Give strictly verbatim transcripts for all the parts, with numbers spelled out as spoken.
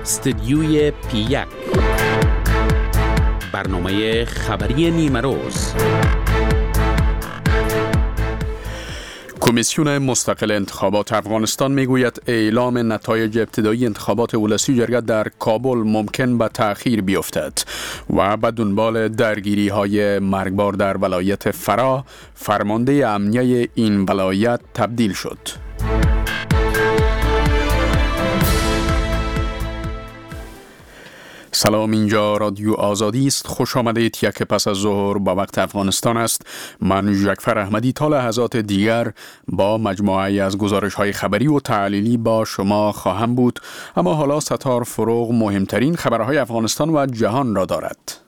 استدیوی پی یک، برنامه خبری نیمه روز. کمیسیون مستقل انتخابات افغانستان میگوید اعلام نتایج ابتدایی انتخابات ولسی جرگه در کابل ممکن به تأخیر بیفتد و به دنبال درگیری های مرگبار در ولایت فرا، فرمانده امنیه این ولایت تبدیل شد. سلام، اینجا رادیو آزادی است. خوش آمدید. یک پس از ظهر با وقت افغانستان است. من جعفر احمدی تا لحظات دیگر با مجموعه از گزارش‌های خبری و تحلیلی با شما خواهم بود، اما حالا ستار فروغ مهمترین خبرهای افغانستان و جهان را دارد.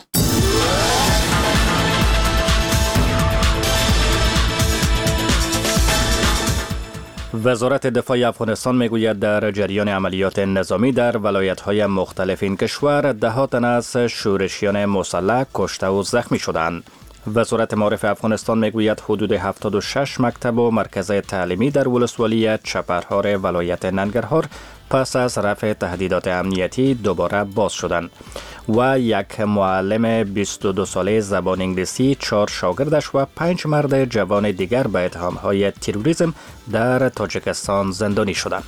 وزارت دفاع افغانستان میگوید در جریان عملیات نظامی در ولایت‌های مختلف این کشور ده ها تن از شورشیان مسلح کشته و زخمی شدند. وزارت معارف افغانستان میگوید حدود هفتاد و شش مکتب و مرکز تعلیمی در ولسوالی چپرهار ولایت ننگرهار پس از رفع تهدیدات امنیتی دوباره باز شدند و یک معلم بیست و دو ساله زبان انگلیسی، چهار شاگردش و پنج مرد جوان دیگر به اتهام‌های تروریسم در تاجیکستان زندانی شدند.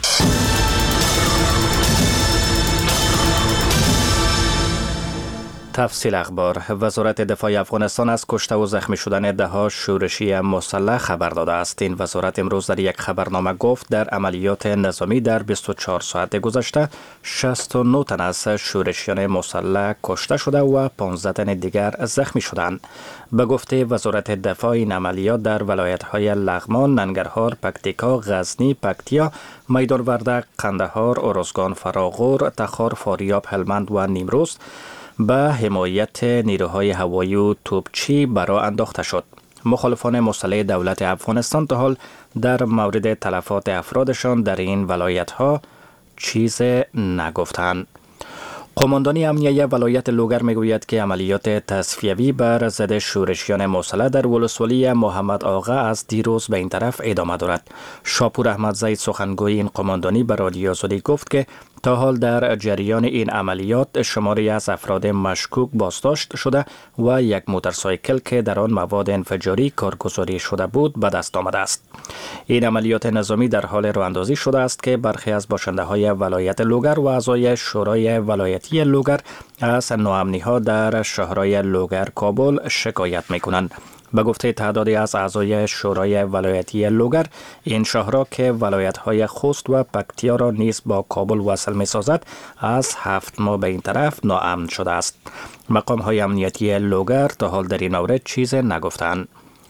تفصیل اخبار. وزارت دفاع افغانستان از کشته و زخمی شدن ده ها شورشی مسلح خبر داده است. این وزارت امروز در یک خبرنامه گفت در عملیات نظامی در بیست و چهار ساعت گذشته شصت و نه تن از شورشیان مسلح کشته شده و پانزده تن دیگر زخمی شدند. به گفته وزارت دفاع این عملیات در ولایت‌های لغمان، ننگرهار، پکتیکا، غزنی، پکتیا، میدان وردک، قندهار، ارزگان، فراغور، تخار، فاریاب، هلمند و نیمروز به حمایت نیروهای هوایی و توپچی برا انداخته شد. مخالفان مسلح دولت افغانستان تا حال در مورد تلفات افرادشان در این ولایت‌ها چیز نگفتند. قماندانی امنیه ولایت لوگر میگوید که عملیات تصفیوی بر ضد شورشیان مسلح در ولسوالی محمد آغا از دیروز به این طرف ادامه دارد. شاپور احمد زید سخنگوی این قماندانی به رادیو آزادی گفت که تا حال در جریان این عملیات شماری از افراد مشکوک بازداشت شده و یک موتورسایکل که در آن مواد انفجاری کارگزاری شده بود به دست آمده است. این عملیات نظامی در حال راه‌اندازی شده است که برخی از باشنده های ولایت لوگر و اعضای شورای ولایتی لوگر از ناامنی‌ها در شهرهای لوگر، کابل شکایت می‌کنند. به گفته تعدادی از اعضای شورای ولایتی لوگر، این شهرها که ولایت‌های خوست و پکتیا را نیز با کابل وصل می‌سازد، از هفت ماه به این طرف ناامن شده است. مقام‌های امنیتی لوگر تا حال در این مورد چیز نگفتند.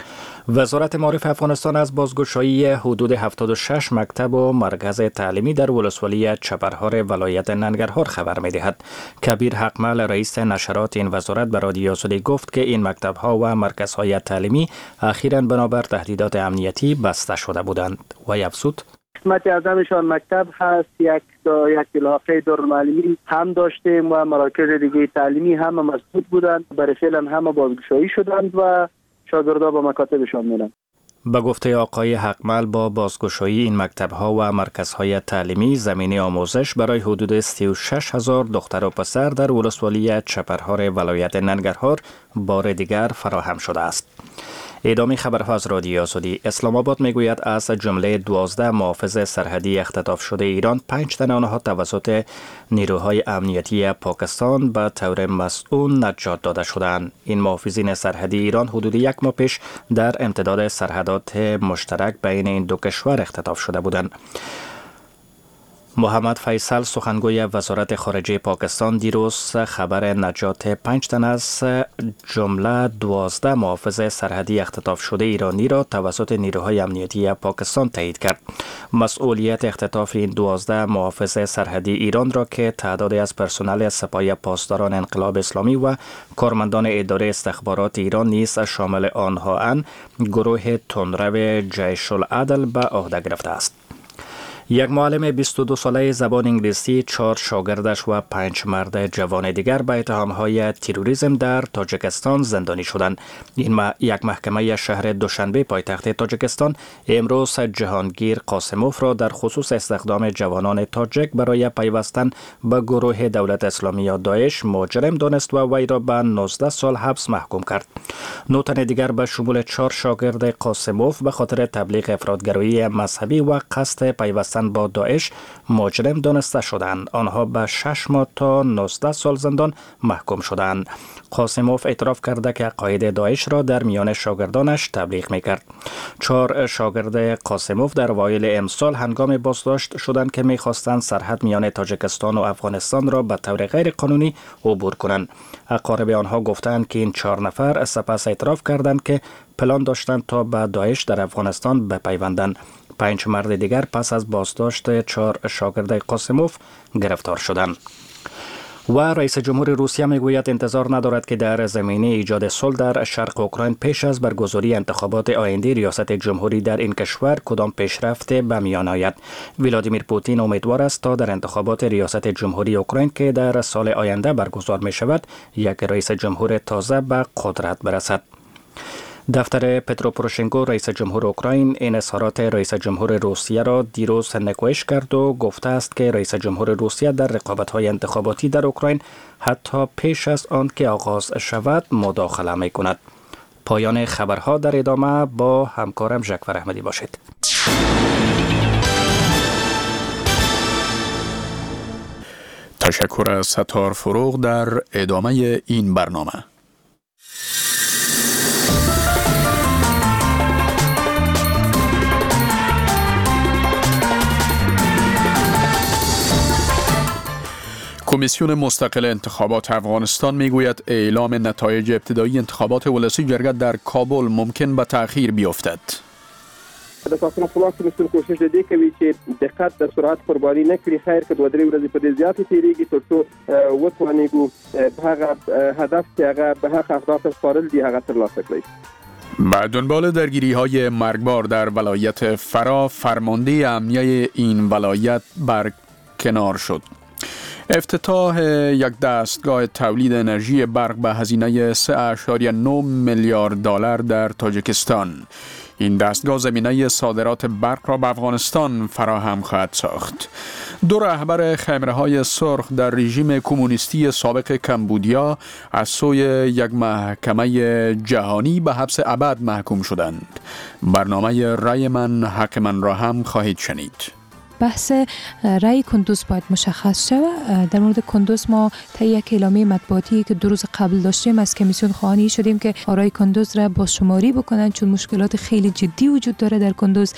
وزارت معارف افغانستان از بازگشایی حدود هفتاد و شش مکتب و مرکز تعلیمی در ولسوالی چپرهار ولایت ننگرهار خبر می‌دهد. کبیر حقمل رئیس نشرات این وزارت به رادیو آزادی گفت که این مکتب‌ها و مرکزهای تعلیمی اخیراً بنابر تهدیدات امنیتی بسته شده بودند و افزود قسمت اعظمشان مکتب هست، یک دا یک علاقه دارالمعلمین هم داشتیم و مراکز دیگه تعلیمی هم مسدود بودند. برای فعلا هم بازگشایی شدند و شاگردها به مکاتبشان میرن. به گفته آقای حقمل با بازگشایی این مکتب‌ها و مرکزهای تعلیمی زمینه آموزش برای حدود سی و شش هزار دختر و پسر در ولسوالی چپرهار ولایت ننگرهار بار دیگر فراهم شده است. ادامه خبرها از رادیو آزادی. اسلام آباد میگوید از جمله دوازده محافظ سرحدی اختطاف شده ایران، پنج تن آنها توسط نیروهای امنیتی پاکستان به طور مسئول نجات داده شدند. این محافظین سرحدی ایران حدود یک ماه پیش در امتداد سرحدات مشترک بین این دو کشور اختطاف شده بودند. محمد فیصل سخنگوی وزارت خارجه پاکستان دیروز خبر نجات پنج تن از جمله دوازده محافظ سرحدی اختطاف شده ایرانی را توسط نیروهای امنیتی پاکستان تایید کرد. مسئولیت اختطاف این دوازده محافظ سرحدی ایران را که تعدادی از پرسنل سپاه پاسداران انقلاب اسلامی و کارمندان اداره استخبارات ایران نیز شامل آنها اند، گروه تندرو جیش العدل به عهده گرفته است. یک معلم بیست و دو ساله زبان انگلیسی، چهار شاگردش و پنج مرد جوان دیگر به اتهام‌های تروریسم در تاجیکستان زندانی شدند. این ما یک محکمه شهر دوشنبه پایتخت تاجیکستان امروز جهانگیر قاسموف را در خصوص استخدام جوانان تاجیک برای پیوستن به گروه دولت اسلامی یا داعش مجرم دانست و وی را به نوزده سال حبس محکوم کرد. نو تن دیگر به شمول چهار شاگرد قاسموف به خاطر تبلیغ افراطگرایی مذهبی و قصد پیوستن با داعش مجرم دانسته شدند. آنها به شش ماه تا نوزده سال زندان محکوم شدند. قاسموف اعتراف کرده که عقاید داعش را در میان شاگردانش تبلیغ میکرد. چهار شاگرد قاسموف در اوایل امسال هنگام بازداشت شدند که میخواستند سرحد میان تاجیکستان و افغانستان را به طور غیر قانونی عبور کنند. اقارب آنها گفتند که این چهار نفر سپس اعتراف کردند که پلان داشتند تا به داعش در افغانستان بپیوندند. پنج مرد دیگر پس از بازداشت چهار شاگرد قاسموف گرفتار شدند. و رئیس جمهور روسیه میگوید انتظار ندارد که در زمینه ایجاد صلح در شرق اوکراین پیش از برگزاری انتخابات آینده ریاست جمهوری در این کشور کدام پیشرفت به میان آید. ولادیمیر پوتین امیدوار است تا در انتخابات ریاست جمهوری اوکراین که در سال آینده برگزار می شود یک رئیس جمهور تازه به قدرت برسد. دفتر پترو پوروشنکو رئیس جمهور اوکراین این اظهارات رئیس جمهور روسیه را دیروز نکوهش کرد و گفته است که رئیس جمهور روسیه در رقابت‌های انتخاباتی در اوکراین حتی پیش از آن که آغاز شود مداخله می کند. پایان خبرها در ادامه با همکارم ژکفر احمدی باشید. تشکر از ستار فروغ در ادامه این برنامه. کمیسیون مستقل انتخابات افغانستان میگوید اعلام نتایج ابتدایی انتخابات ولسی جرگه در کابل ممکن به تأخیر بیفتد. د پاکستان خپلواک کمیسیون کوشش دی کوي چې دقت د سرعت قرباني نه کړي، خیر که دوه درې ورځې په دې زیاتې تیریږي تر څو وتوانیږو هغه هدف چې هغه به هغه اهداف سپارل دي هغه ترلاسه کړي. به دنبال درگیری های مرگبار در ولایت فرا، فرمانده امنیه این ولایت برکنار شد. افتتاح یک دستگاه تولید انرژی برق به هزینه سه اشاریه نه میلیارد دلار در تاجیکستان. این دستگاه زمینه صادرات برق را به افغانستان فراهم خواهد ساخت. دو رهبر خیمه‌های سرخ در رژیم کمونیستی سابق کمبودیا از سوی یک محکمه جهانی به حبس ابد محکوم شدند. برنامه رای من حق من را هم خواهید شنید. بحث رای کندوز باید مشخص شود. در مورد کندوز ما تا یک اعلامیه مطبوعاتی که دو روز قبل داشتیم از کمیسیون خواهانی شدیم که آرای کندوز را با شماری بکنند، چون مشکلات خیلی جدی وجود داره در کندوز.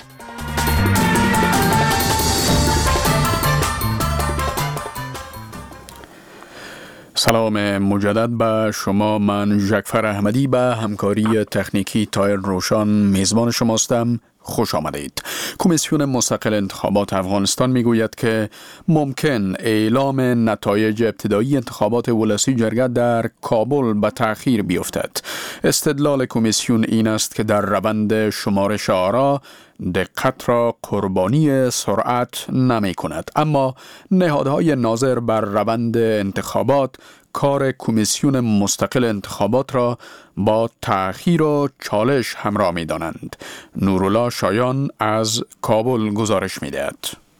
سلام مجدد به شما. من ژکفر احمدی به همکاری تکنیکی تایر روشان میزبان شماستم. خوش آمدید. کمیسیون مستقل انتخابات افغانستان میگوید که ممکن اعلام نتایج ابتدایی انتخابات ولسی جرگه در کابل به تأخیر بیفتد. استدلال کمیسیون این است که در روند شمارش آرا دقت را قربانی سرعت نمی کند، اما نهادهای ناظر بر روند انتخابات کار کمیسیون مستقل انتخابات را با تأخیر و چالش همراه می دانند. نورالله شایان از کابل گزارش می دهد.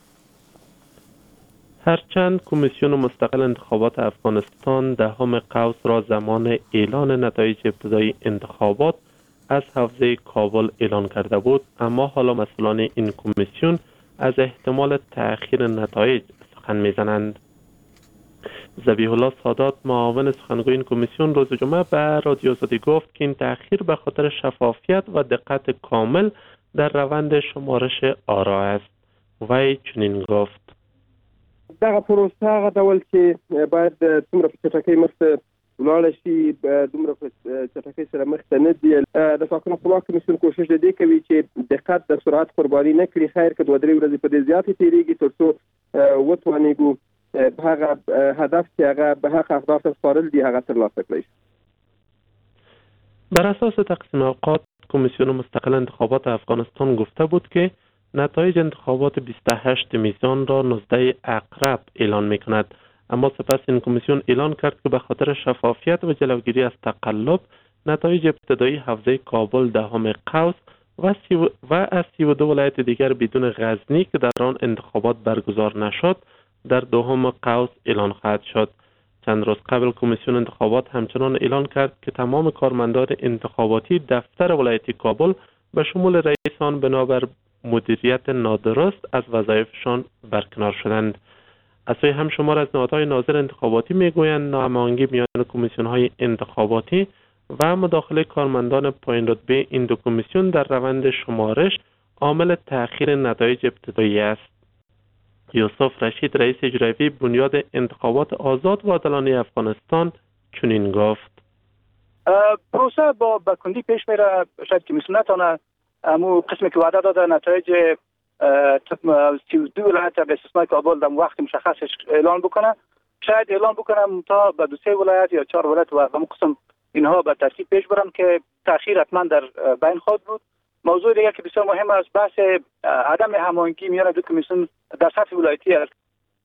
هرچند کمیسیون مستقل انتخابات افغانستان دهم قوس را زمان اعلان نتایج ابتدایی انتخابات از حوزه کابل اعلان کرده بود، اما حالا مسئولان این کمیسیون از احتمال تأخیر نتایج سخن می‌زنند. ذبیح الله سادات معاون سخنگوی این کمیسیون روز جمعه به رادیو آزادی گفت که این تأخیر به خاطر شفافیت و دقت کامل در روند شمارش آرا است. وی چنین گفت: دغه پروسه هغه ډول چې باید څومره په چټکۍ مخته ولاړ شي، دومره په چټکۍ سره مخته نه ځي. د پاکستان خپلواک کمیسیون کوشش دی کوي چې دقت د سرعت قرباني نه کړي، خیر که دوه درې ورځې په دې زیاتې تیریږي تر څو وتوانیږو هغه هدف چې هغه به هغه اهداف سپارل دي هغه ترلاسه کړي. بر اساس تقسیم اوقات کمیسیون مستقل انتخابات افغانستان گفته بود که نتایج انتخابات بیست و هشت میزان را نوزده عقرب اعلان می کند. اما سپس این کمیسیون اعلان کرد که به خاطر شفافیت و جلوگیری از تقلب نتایج ابتدایی حوزه کابل دهم قوس و, و از سی و دو ولایت دیگر بدون غزنی که در آن انتخابات برگزار نشد در دهم قوس اعلان خواهد شد. چند روز قبل کمیسیون انتخابات همچنان اعلان کرد که تمام کارمندان انتخاباتی دفتر ولایت کابل به شمول رئیس آن بنابر مدیریت نادرست از وظایفشان برکنار شدند. از سوی هم شمار از نهادهای ناظر انتخاباتی میگویند ناهماهنگی میان کمیسیون‌های انتخاباتی و مداخله کارمندان پایین رتبه این دو کمیسیون در روند شمارش عامل تأخیر نتایج ابتدایی است. یوسف رشید رئیس اجرایی بنیاد انتخابات آزاد و عادلانه افغانستان چنین گفت: پروسه با بکندی پیش میره. شاید کمیسیون نتونه امو قسمی که وعده داده نتایج سی و دو ولایت به استثنای کابل در وقت مشخصش اعلان بکنه. شاید اعلان بکنم تا به دو سه ولایت یا چهار ولایت و همون قسم اینها به ترتیب پیش برن که تأخیر حتما در بین خواهد بود. موضوع دیگه که بسیار مهم است بحث عدم هماهنگی میان دو کمیسیون در سطح ولایتی است.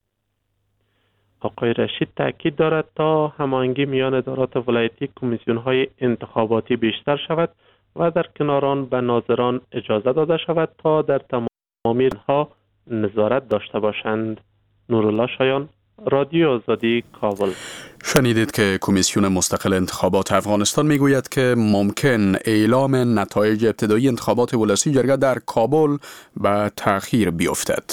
آقای رشید تاکید دارد تا هماهنگی میان ادارات ولایتی کمیسیون‌های انتخاباتی بیشتر شود و در کنار آن به ناظران اجازه داده شود تا در تمامی ها نظارت داشته باشند. نورالله شایان، رادیو آزادی، کابل. شنیدید که کمیسیون مستقل انتخابات افغانستان میگوید که ممکن اعلام نتایج ابتدایی انتخابات ولسی جرگه در کابل به تأخیر بیفتد.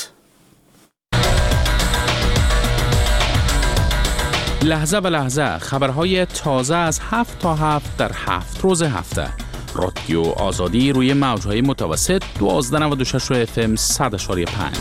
لحظه به لحظه خبرهای تازه از هفت تا هفت در هفت روز هفته. رادیو آزادی روی موجهای متوسط دوازده نود و شش اف ام صد و پنج.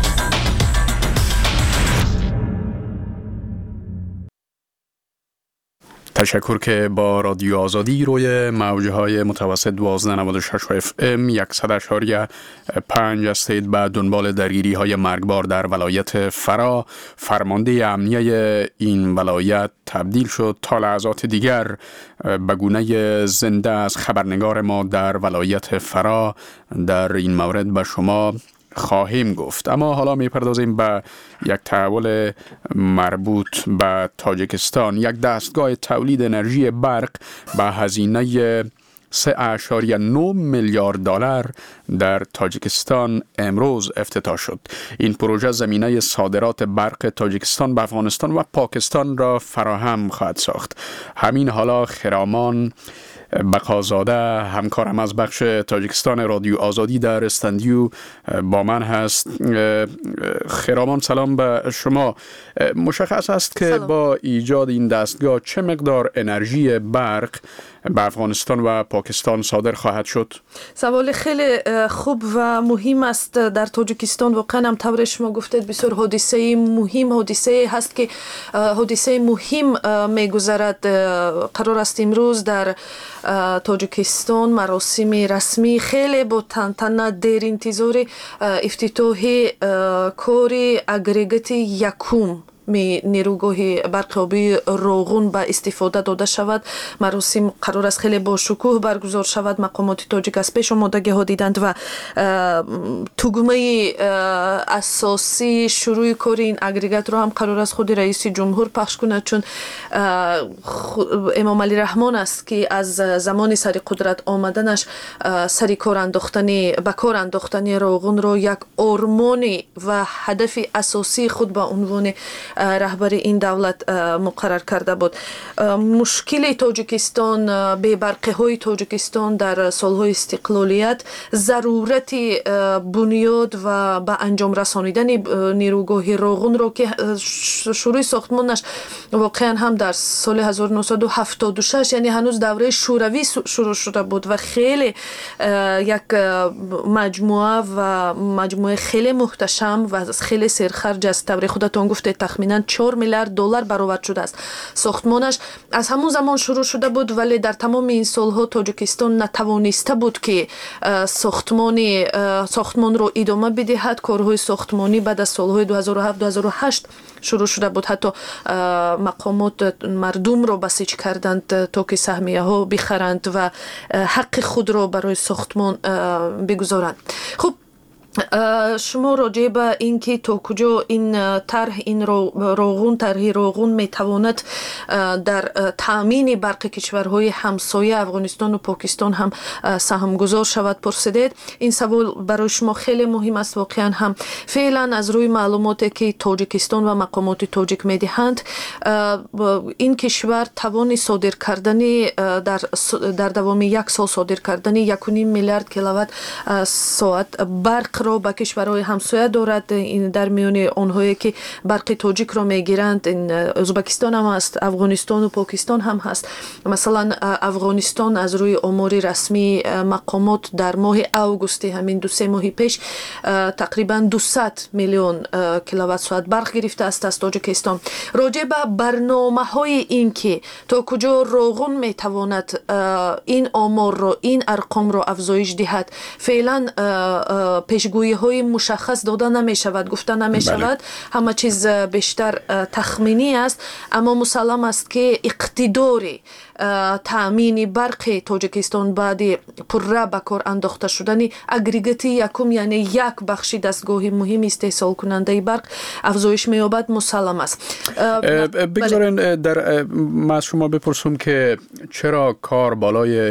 تشکر که با رادیو آزادی روی موجهای متوسط دوازده نود و شش اف ام صد و پنج هستید. به دنبال درگیری های مرگبار در ولایت فرا، فرمانده امنیه این ولایت تبدیل شد تا لحظات دیگر به گونه زنده از خبرنگار ما در ولایت فرا. در این مورد به شما خواهیم گفت. اما حالا میپردازیم به یک تحول مربوط به تاجیکستان. یک دستگاه تولید انرژی برق به هزینه سه اشاریه نه میلیارد دلار در تاجیکستان امروز افتتاح شد. این پروژه زمینه صادرات برق تاجیکستان به افغانستان و پاکستان را فراهم خواهد ساخت. همین حالا خرامان بقازاده همکارم از بخش تاجیکستان رادیو آزادی در استندیو با من هست. خرامان سلام به شما. مشخص است که سلام. با ایجاد این دستگاه چه مقدار انرژی برق به افغانستان و پاکستان صادر خواهد شد؟ سوال خیلی خوب و مهم است. در تاجیکستان واقعا هم طور شما گفتید بسیار حادثه مهم حادثه هست که حادثه مهم میگذرد. قرار است امروز در تاجیکستان مراسم رسمی خیلی با تنتنه دیر انتظار افتتاح کار اگریگات یکم می نیروگاه برق آبی روغون به استفاده داده شود. مراسم قرار است خیلی با شکوه برگزار شود. مقامات تاجیک از پیش آمادگی ها دیدند و تگمه اساسی شروع کار این اگریگات رو هم قرار است خود رئیس جمهور پخش کند، چون امام علی رحمان است که از زمان سر قدرت آمدنش سر کار انداختنی به کار انداختنی روغون رو یک آرمانی و هدف اساسی خود به عنوان رهبر این دولت مقرر کرده بود. مشکل تاجیکستان به برقی های تاجیکستان در سالهای استقلالیت ضرورت بنیاد و به انجام رسانیدن نیروگاه روغون رو که شروع ساختمانش واقعا هم در سال هزار و نهصد و هفتاد و شش یعنی هنوز دوره شوروی شروع شده بود و خیلی یک مجموعه و مجموعه خیلی محتشم و خیلی سرخرج است. طور خودتون گفته تخمین چهار میلیارد دلار برآورد شده است. ساختمانش از همون زمان شروع شده بود ولی در تمام این سالها تاجیکستان نتوانسته بود که ساختمان ساختمان رو ادامه بدهد. کارهای ساختمانی بعد از سالهای دو هزار و هفت دو هزار و هشت شروع شده بود. حتی مقامات مردم رو بسیج کردند تا که سهمیه ها بخرند و حق خود رو برای ساختمان بگذارند. خب شما راجع به اینکه تا کجا این طرح این روغون طرح روغون میتواند در تامین برق کشورهای همسایه افغانستان و پاکستان هم سهمگذار شود پرسیدید. این سوال برای شما خیلی مهم است. واقعا هم فعلا از روی معلوماتی که تاجیکستان و مقامات تاجیک میدهند این کشور توان صادر کردن در در دوام یک سال صادر کردن یک و نیم میلیارد کیلووات ساعت برق را به کشورهای همسایه دارد. این در میان آنهایی که برق تاجیک را میگیرند این ازبکستان هم هست، افغانستان و پاکستان هم هست. مثلا افغانستان از روی آمار رسمی مقامات در ماه اوگوست همین دو سه ماه پیش تقریبا دویست میلیون کیلووات ساعت برق گرفته است از تاجیکستان. راجع به برنامه‌های این که تا کجا روغون میتواند این آمار رو این ارقام رو افزایش دهد فعلا پیشگویی های مشخص داده نمی شود، گفته نمی شود. بله. همه چیز بیشتر تخمینی است، اما مسلم است که اقتداری تامین برق تاجیکستان بعد پره به کار انداخته شدن اگریگیت یکم یعنی یک بخش دستگاه مهم استحصال کننده برق افزایش می‌یابد مسلم است. بگذارین در ما از شما بپرسم که چرا کار بالای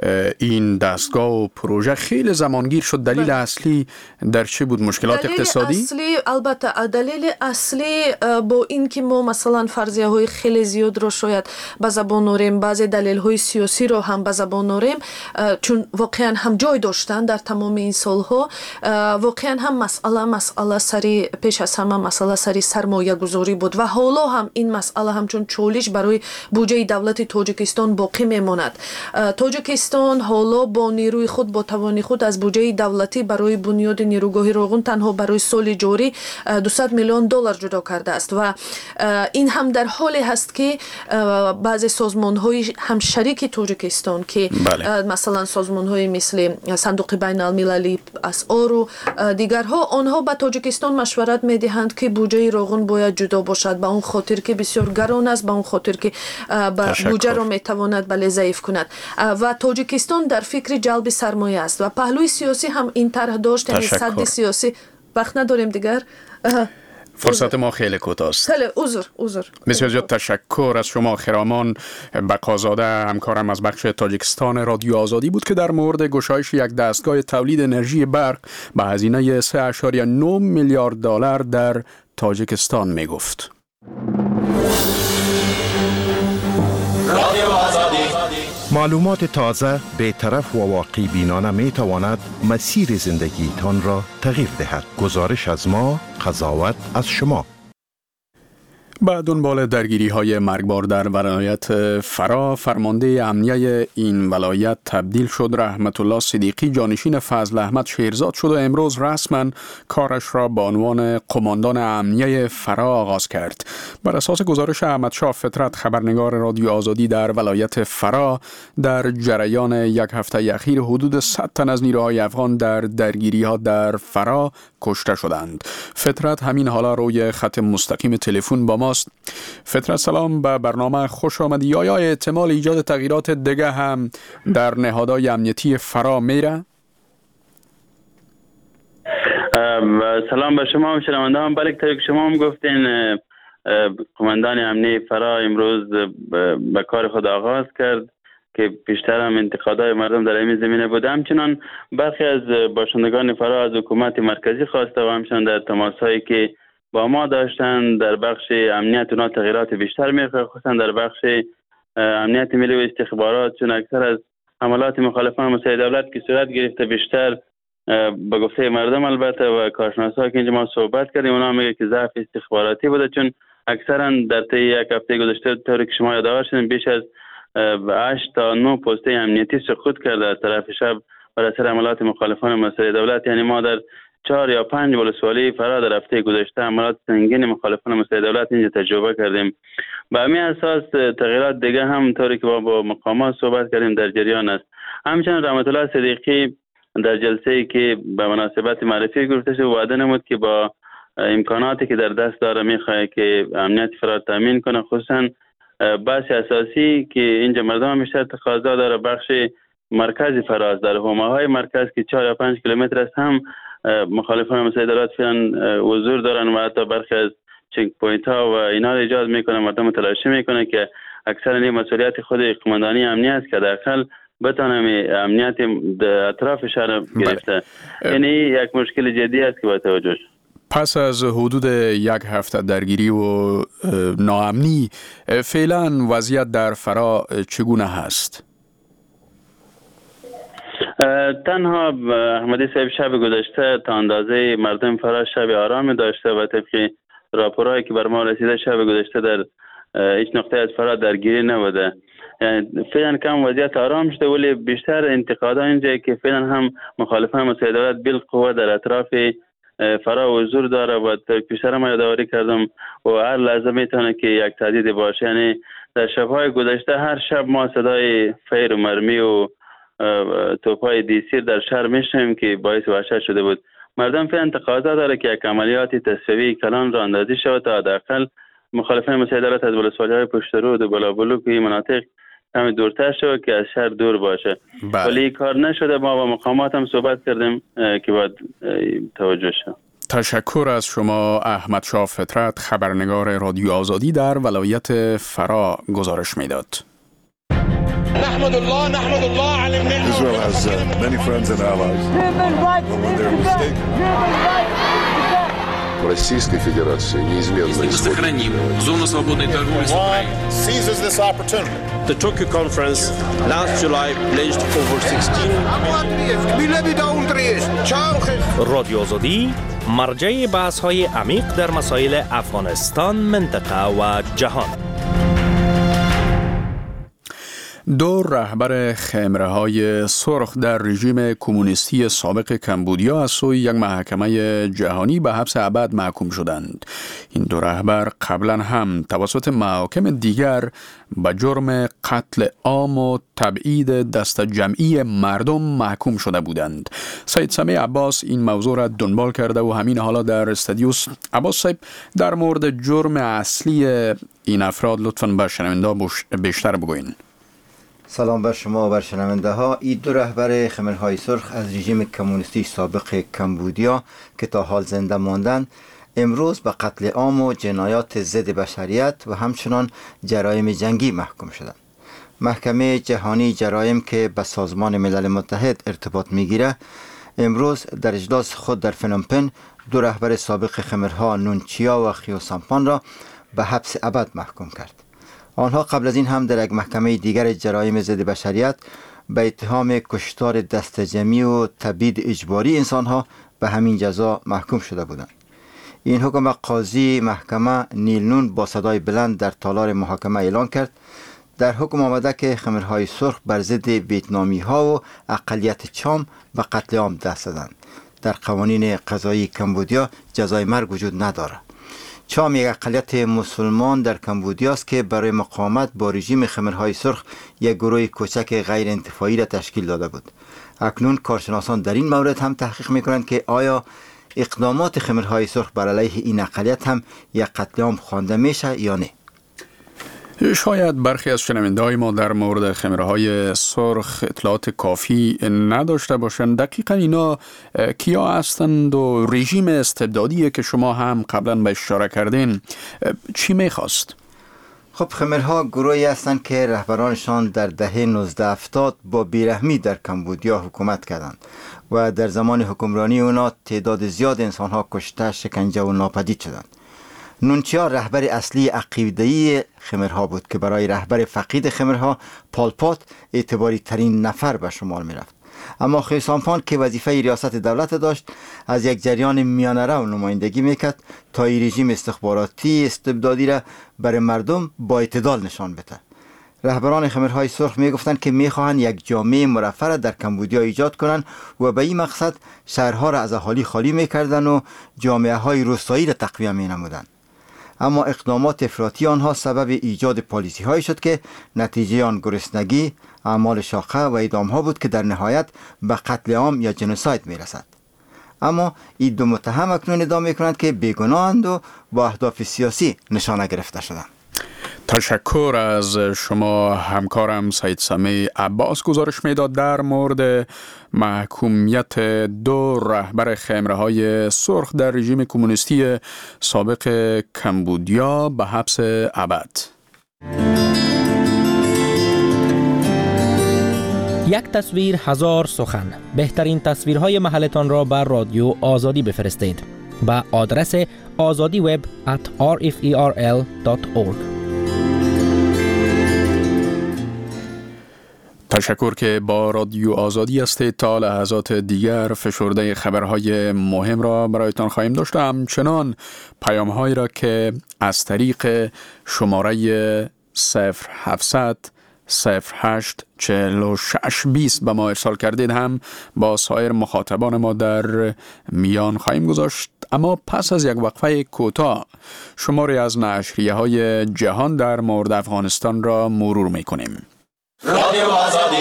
این دستگاه و پروژه خیلی زمانگیر شد؟ دلیل بله. اصلی در چه بود؟ مشکلات دلیل اقتصادی؟ اصلی البته دلیل اصلی با این که ما مثلا فرضیه های خیلی زیاد رو شاید به زبان آوریم، بعضی دلیل های سیاسی رو هم به زبان آوریم، چون واقعا هم جای داشتن در تمام این سالها. واقعا هم مسئله مسئله سری پیش از همه مسئله سری سرمایه گذاری بود و حالا هم این مسئله همچون چالش برای بودجه دولت تاجیکستان باقی میماند. تاجیکستان حالا با نیروی خود با توان خود از بودجه دولتی برای بنیاد نیروگاه روغن تنها برای سال جاری دویست میلیون دلار جدا کرده است و این هم در حالی هست که بعضی سازمان‌های هم شریک تاجیکستان که بله. مثلا سازمان‌های مثل صندوق بین المللی اسعار و دیگرها آنها به تاجیکستان مشورت می‌دهند که بودجه روغن باید جدا باشد، به اون خاطر که بسیار گران است، به اون خاطر که بودجه را می‌تواند بله ضعیف کند و تاجیکستان در فکر جلب سرمایه است و پهلوی سیاسی هم این طرح داشت. یعنی صد سیاسی وقت نداریم دیگر. فرصت ما خیلی کوتاه است. خیلی عذر عذر. بسیار زیاد تشکر از شما خرامان بقازاده، همکارم از بخش تاجیکستان رادیو آزادی بود که در مورد گشایش یک دستگاه تولید انرژی برق به هزینه سه ممیز نه میلیارد دلار در تاجیکستان می گفت. رادیو آزادی معلومات تازه، بی‌طرف و واقع بینانه می تواند مسیر زندگی تان را تغییر دهد. گزارش از ما، قضاوت از شما. با دنبال درگیری های مرگبار در ولایت فرا، فرمانده امنیه این ولایت تبدیل شد. رحمت الله صدیقی جانشین فضل احمد شیرزاد شد و امروز رسما کارش را به عنوان قماندان امنیه فرا آغاز کرد. بر اساس گزارش احمد شاه فطرت، خبرنگار رادیو آزادی در ولایت فرا، در جریان یک هفته اخیر حدود صد تن از نیروهای افغان در درگیری ها در فرا کشته شدند. فطرت همین حالا روی خط مستقیم تلفن با ما. فطرت سلام، به برنامه خوش آمدی. آیا احتمال ایجاد تغییرات دیگه هم در نهادهای امنیتی فرا میره؟ سلام به شما و شنوندگان. بله که شما هم گفتین قماندان امنیه فرا امروز به کار خود آغاز کرد که پیشتر هم انتقادهای مردم در این زمینه بود. همچنان برخی از باشندگان فرا از حکومت مرکزی خواسته و همچنان در تماسهایی که با ما داشتن در بخش امنیت اونا تغییرات بیشتر میخواه، خصوصا در بخش امنیت ملی و استخبارات، چون اکثر از حملات مخالفان مسیح دولت که صورت گرفته بیشتر به گفته مردم البته و کارشناسا که اینجا ما صحبت کردیم اونا میگه که ضعف استخباراتی بوده، چون اکثرا در طی یک هفته گذشته طوری که شما یادآور شدین بیش از هشت تا نه پسته امنیتی سقوط کرده از طرف شب بر اثر حملات مخالفان مسیح دولت. یعنی ما در چهار یا پنج ولسوالی فرا در هفته گذشته حملات سنگین مخالفان مسیح دولت اینجا تجربه کردیم. به همین اساس تغییرات دیگه هم طوری که با, با مقامات صحبت کردیم در جریان است. همچنین رحمت الله صدیقی در جلسه‌ای که به مناسبت معرفی گرفته شد وعده نمود که با امکاناتی که در دست داره میخواد که امنیت فرا تامین کنه، خصوصا بحث اساسی که اینجا مردم هم بیشتر تقاضا داره بخش مرکزی فراز در حومه های مرکز که چهار یا پنج کیلومتر است هم مخالفان مسئله عدالت فعلا حضور دارن و حتی برخی از چک پوینت ها و اینا رو ایجاد میکنه، مردم متلاشی میکنه که اکثر این مسئولیت خود قماندانی امنیت است که داخل بتانه امنیت اطراف شهر گرفته. یعنی یک مشکل جدی است که با توجه شد. پس از حدود یک هفته درگیری و ناامنی فعلا وضعیت در فرا چگونه هست؟ تنها احمدی صاحب شب گذشته تا اندازه مردم فرا شب آرام داشته و طبق راپورهایی که بر ما رسیده شب گذشته در هیچ نقطه از فرا درگیری نبوده. یعنی فعلا کم وضعیت آرام شده، ولی بیشتر انتقادها اینجا که فعلا هم مخالفان مسئله عدالت بالقوه در اطراف فرا حضور داره و بیشتر ما یادآوری کردم و هر لحظه میتونه که یک تهدید باشه. یعنی در شب‌های گذشته هر شب ما صدای فیر و مرمی و توپای دیسیر در شهر میشنیم که باعث وحشت شده بود. مردم فعلا تقاضا داره که یک عملیات تصفیه‌ای کلان را اندازی شود تا حداقل مخالفان مسئله عدالت از ولسوالی‌های پشت رود و بلابلوک و این مناطق کمی دورتر شود که از شهر دور باشه. بله. ولی کار نشده. ما با مقامات هم صحبت کردیم که باید توجه شد. تشکر از شما احمد شاه فطرت، خبرنگار رادیو آزادی در ولایت فرا گزارش میداد. نحمد الله نحمد الله على النعمة. Israel has uh, many friends and allies. В Российской Федерации неизменно сохраним зону свободной торговли с Украиной. Seizes this opportunity. The Tokyo conference last July pledged over sixteen. رادیو آزادی مرجع بحث‌های عمیق در مسائل افغانستان، منطقه و جهان. دو رهبر خمره‌های سرخ در رژیم کمونیستی سابق کمبودیا از سوی یک محکمه جهانی به حبس ابد محکوم شدند. این دو رهبر قبلا هم توسط محاکم دیگر به جرم قتل عام و تبعید دست جمعی مردم محکوم شده بودند. سید سمیع عباس این موضوع را دنبال کرده و همین حالا در استودیوس. عباس صاحب، در مورد جرم اصلی این افراد لطفاً به شنونده بیشتر بگوین. سلام بر شما و بر شنونده ها. این دو رهبر خمرهای سرخ از رژیم کمونیستی سابق کمبودیا که تا حال زنده ماندند امروز به قتل عام و جنایات ضد بشریت و همچنان جرایم جنگی محکوم شدند. محکمه جهانی جرایم که به سازمان ملل متحد ارتباط میگیره امروز در اجلاس خود در فنومپن دو رهبر سابق خمرها نونچیا و خیو سامپان را به حبس ابد محکوم کرد. آنها قبل از این هم در یک محکمه دیگر جرایم ضد بشریت به اتهام کشتار دست جمعی و تبعید اجباری انسانها به همین جزا محکوم شده بودند. این حکم قاضی محکمه نیل نون با صدای بلند در تالار محاکمه اعلان کرد. در حکم آمده که خمرهای سرخ بر ضد ویتنامی ها و اقلیت چام به قتل عام دست زدند. در قوانین قضایی کمبودیا جزای مرگ وجود ندارد. چام یک اقلیت مسلمان در کمبودیا است که برای مقاومت با رژیم خمرهای سرخ یک گروه کوچک غیر انتفاعی را تشکیل داده بود. اکنون کارشناسان در این مورد هم تحقیق می‌کنند که آیا اقدامات خمرهای سرخ بر علیه این اقلیت هم یک قتل عام خوانده میشه یا نه؟ شاید برخی از شنونده‌های ما در مورد خمرهای سرخ اطلاعات کافی نداشته باشند. دقیقاً اینا کیا هستند و رژیم استبدادی که شما هم قبلا به اشاره کردین چی میخواست؟ خب خمرها گروهی هستند که رهبرانشان در دهه نوزده هفتاد با بیرحمی در کمبودیا حکومت کردند و در زمان حکمرانی اونا تعداد زیاد انسانها کشته، شکنجه و ناپدید شدند. نونچیا رهبر اصلی عقیده‌ای خمرها بود که برای رهبر فقید خمرها پالپات اعتباری ترین نفر به شمار می رفت. اما خیو سامپان که وظیفه ریاست دولت داشت از یک جریان میانه رو نمایندگی میکرد تا این رژیم استخباراتی استبدادی را برای مردم با اعتدال نشان بده. رهبران خمرهای سرخ میگفتند که میخواهند یک جامعه مرفه در کمبودیا ایجاد کنند و به این مقصد شهرها را از اهالی خالی میکردند و جامعه های روستایی را تقویت مینمودند. اما اقدامات افراطی آنها سبب ایجاد پالیسی هایی شد که نتیجه آن گرسنگی، اعمال شاقه و اعدام ها بود که در نهایت به قتل عام یا جنوساید می رسد. اما این دو متهم اکنون ادعا می کنند که بیگناهند و با اهداف سیاسی نشانه گرفته شدند. تشکر از شما همکارم سید سمی عباس. گزارش میداد در مورد محکومیت دو رهبر خمرهای سرخ در رژیم کمونیستی سابق کمبودیا به حبس ابد. یک تصویر هزار سخن. بهترین تصویرهای محلتان را بر رادیو آزادی بفرستید با آدرس آزادی وب ات آر اف ای آر ال دات اورگ. تشکر که با رادیو آزادی هستید. تا لحظات دیگر فشرده خبرهای مهم را برایتان خواهیم داشت. همچنان پیام‌هایی را که از طریق شماره صفر هفتصد صفر هشت چهل و شش بیست به ما ارسال کردید هم با سایر مخاطبان ما در میان خواهیم گذاشت. اما پس از یک وقفه کوتاه شماری از نشریه‌های جهان در مورد افغانستان را مرور می‌کنیم. رادیو آزادی.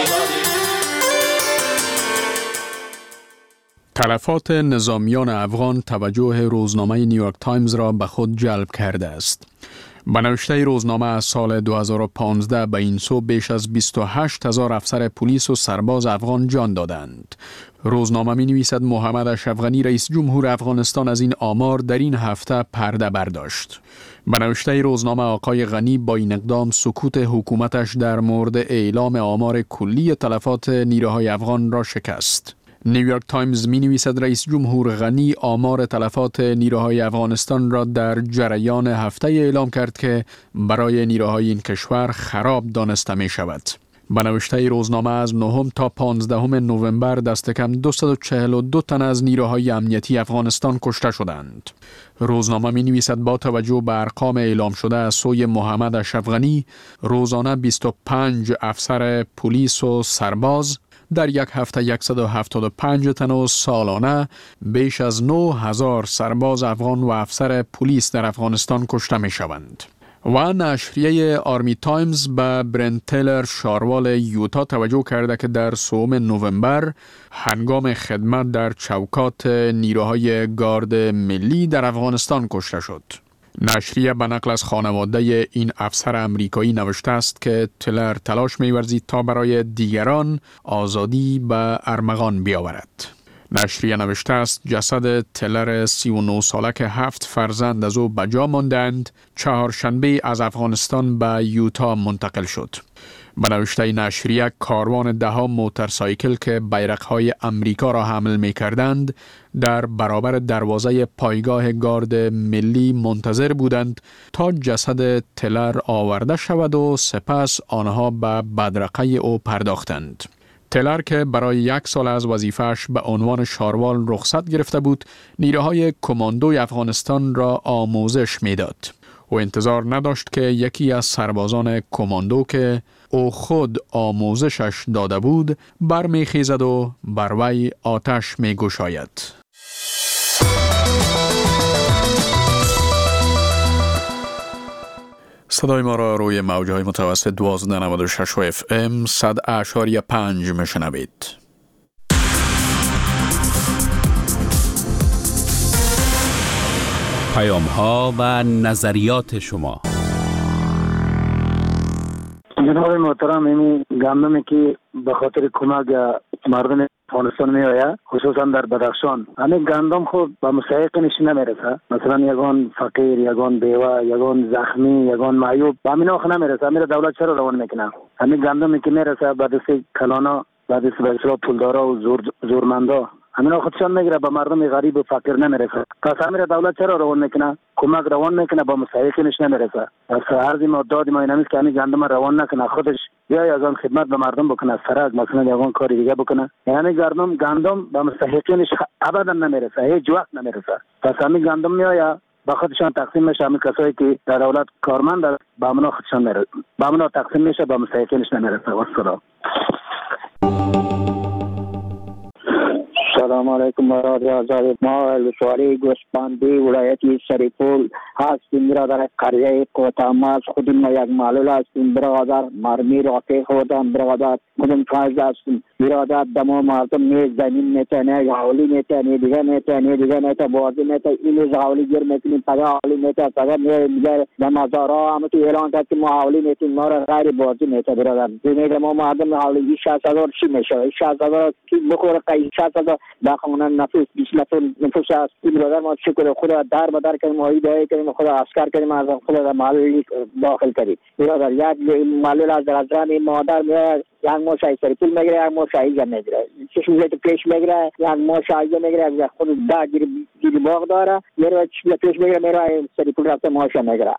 تلفات نظامیان افغان توجه روزنامه نیویورک تایمز را به خود جلب کرده است. به نوشته روزنامه از سال دو هزار و پانزده به این سو بیش از بیست و هشت هزار افسر پلیس و سرباز افغان جان دادند. روزنامه می نویسد محمد اشرف غنی رئیس جمهور افغانستان از این آمار در این هفته پرده برداشت. به نوشته روزنامه آقای غنی با این اقدام سکوت حکومتش در مورد اعلام آمار کلی تلفات نیروهای افغان را شکست. نیویورک تایمز می نویسد رئیس جمهور غنی آمار تلفات نیروهای افغانستان را در جریان هفته اعلام کرد که برای نیروهای این کشور خراب دانسته می شود. به نوشته روزنامه از نهم تا پانزدهم نوامبر دست کم دویست و چهل و دو تن از نیروهای امنیتی افغانستان کشته شدند. روزنامه می نویسد با توجه به ارقام اعلام شده از سوی محمد اشرف غنی، روزانه بیست و پنج افسر پلیس و سرباز، در یک هفته صد و هفتاد و پنج تن و سالانه بیش از نه هزار سرباز افغان و افسر پلیس در افغانستان کشته می شوند. و نشریه آرمی تایمز به برنت تیلر شاروال یوتا توجه کرده که در سوم نوامبر هنگام خدمت در چوکات نیروهای گارد ملی در افغانستان کشته شد. نشریه به نقل از خانواده این افسر امریکایی نوشته است که تیلر تلاش می‌ورزید تا برای دیگران آزادی به ارمغان بیاورد. نشریه نوشته است جسد تیلر سی و نه ساله که هفت فرزند از او به جا ماندند چهارشنبه از افغانستان به یوتا منتقل شد. به نوشته نشریه کاروان ده ها موتورسایکل که بیرق‌های امریکا را حمل می‌کردند در برابر دروازه پایگاه گارد ملی منتظر بودند تا جسد تیلر آورده شود و سپس آنها به بدرقه او پرداختند. تیلر که برای یک سال از وظیفه‌اش به عنوان شاروال رخصت گرفته بود، نیروهای کماندوی افغانستان را آموزش میداد. او انتظار نداشت که یکی از سربازان کماندو که او خود آموزشش داده بود برمیخیزد و بر وی آتش میگشاید. صدای ما را روی موجهای متوسط دوازده نود و شش اف ام صد اشاری پنج میشنوید. پیام ها و نظریات شما. جناب محترم، این گندمی که به خاطر کمک مردم افغانستان می آید خصوصا در بدخشان، همین گندم خود به مستحقش نمیرسه. مثلا یگان فقیر، یگان بیوه، یگان زخمی، یگان معیوب به همین آخه نمیرسه. میره دولت چرا روان میکنه؟ همین گندمی که میرسه به دست کلانا، به دست به اصطلاح پولدارا و زور زورمندا، همین خودشان میگیره، به مردم غریب و فقیر نمیرسه. پس همین دولت چرا روان میکنه؟ کمک روان میکنه، با مستحقش نمیرسه. پس عرض ما داد ما اینمیست که همین گندم روان نکنه، خودش یا از آن خدمت به مردم بکنه، از سرک مثلا یا آن کاری دیگه بکنه. یعنی گندم گندم به مستحقینش ابدا نمیرسه، هیچ وقت نمیرسه. پس همین گندم میآید با خودشان تقسیم میشه. همین کسایی که در دولت کارمند است با اونا خودشان میرسه، با اونا تقسیم میشه، با مستحقینش نمیرسه. والسلام. سلام علیکم برادر آزاد. ما ولسوالی گوسپندی ولایتی سریپول هستیم برادر. قریه کوتاماز خودم ما یک معلول هستیم برادر. مرمی راکی خودم برادر. خودم فاز هستیم برادر. دما مردم نیز زمین میتنه، حالی میتنه، دیگه میتنه، دیگه میتنه، بازی میتنه، این حالی گیر میتونیم، پگه حالی میتنه، پگه میگه دمازارا همه تو ایران کرد که ما حالی میتونیم، ما را غیر بازی میتنه برادر. دیگه ما مردم حالی شصت هزار چی میشه؟ شصت هزار کی بخوره؟ قی شصت هزار داخل نفوس بیست نفر نفوس است برادر. ما شکر خدا در بدر کنیم، ما ایده کنیم، خدا اسکر کنیم، از خدا معلولی داخل کنیم برادر. یک معلول از درازران مادر میاد یک ماه شایی سری پول میگیره، یک ماه شایی جمع میگیره، چشم زیت پیش میگیره، یک ماه شایی جمع میگیره، خود ده گیری باغ داره، میره چشم پیش میگیره، میره سری پول رفته ماهش میگیره.